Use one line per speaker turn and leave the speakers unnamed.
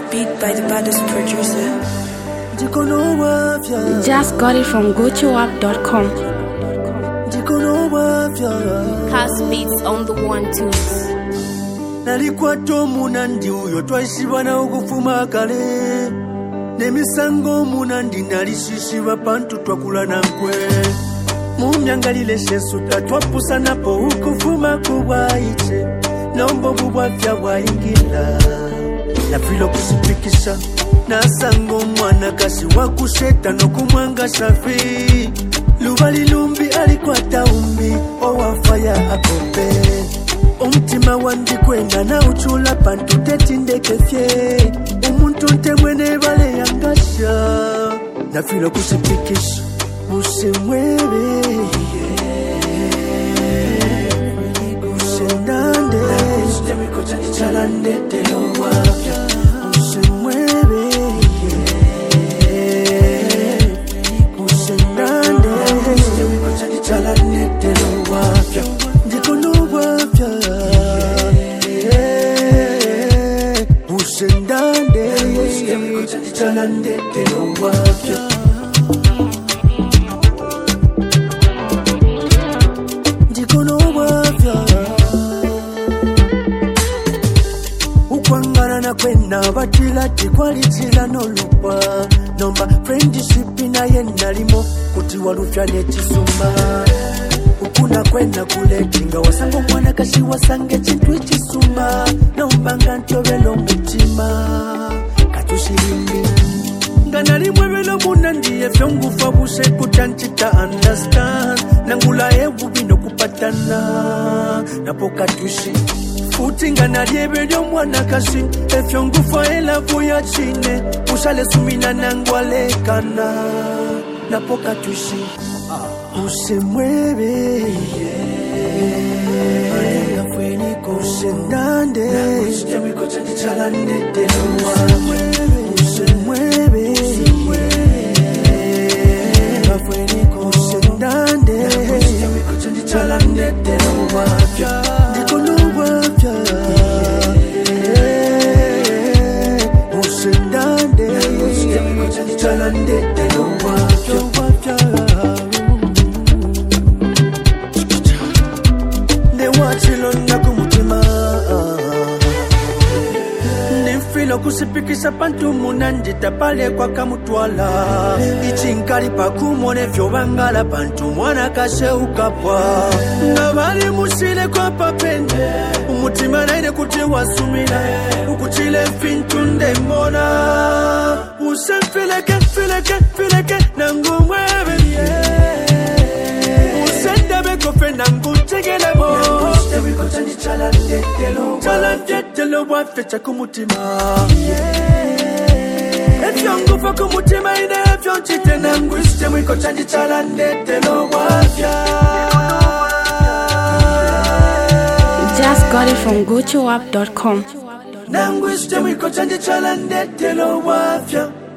Beat by the baddest producer.
Just got it from gochooapp.com.
Cast beats on the 1-2s.
Nalikuwa tomu nandi uyo twaishiwa na ukufuma kale. Nemisango munandi nalishishiwa pantu twakula na nkwe. Mumyangalile shesu tatwapusa napo ukufuma kuwaiche. Nombo bubwafya waingila. Na filo kusipikisha. Nasango mwana kasi wakusheta no kumwanga shafi. Lubali lumbi alikuwa taumbi owafaya akope. Umtima wandi kwenda na uchula pantu tetinde kefye. Umuntu ntemwene vale yangasha. Na filo kusipikisha usemwebe usendande ustemiko chani chalande telo wafya usemwebe usendande ustemiko chani chalande telo wafya ndikono wafya usendande ustemiko chani chalande telo wafya kwena batila tikwali chila no lupa nomba friendship na yenalimo kuti walufya nechisuma ukuna kwena kuletinga wasango mwana kashi wasange chintwi chisuma nomba ngantobelo mutima katushilimbi nganalimwe velo munandiye fyongufa buse kutanchita understand nangula ewu bino kupatana napo katushi Utinga na liebe lyo mwana kasi Efyo ngufa elavu ya chine Usale sumina nangwale kana Napoka tushi Usemwebe Usendande Ustemiko chandi chalande teluwa Usemwebe Usendande Ustemiko chandi chalande teluwa Kusipikisa pantu munandi tapale kwa kamutwala Ichinkali pakumone vyo bangala pantu mwana kashe ukapwa Nabali musile kwa papende Umutima naide kuti wasumila Ukuchile fintunde mona Usemfileke, fileke Nangu mwebe Usendebe kofe nangu tegele mo Wiko chani chalande telo wafecha kumutima Efyo ngufa kumutima ine efyo chite nangu Wiko chani chalande telo wafya
Just got it from gochooapp.com.
Nangu wiko chani chalande telo wafya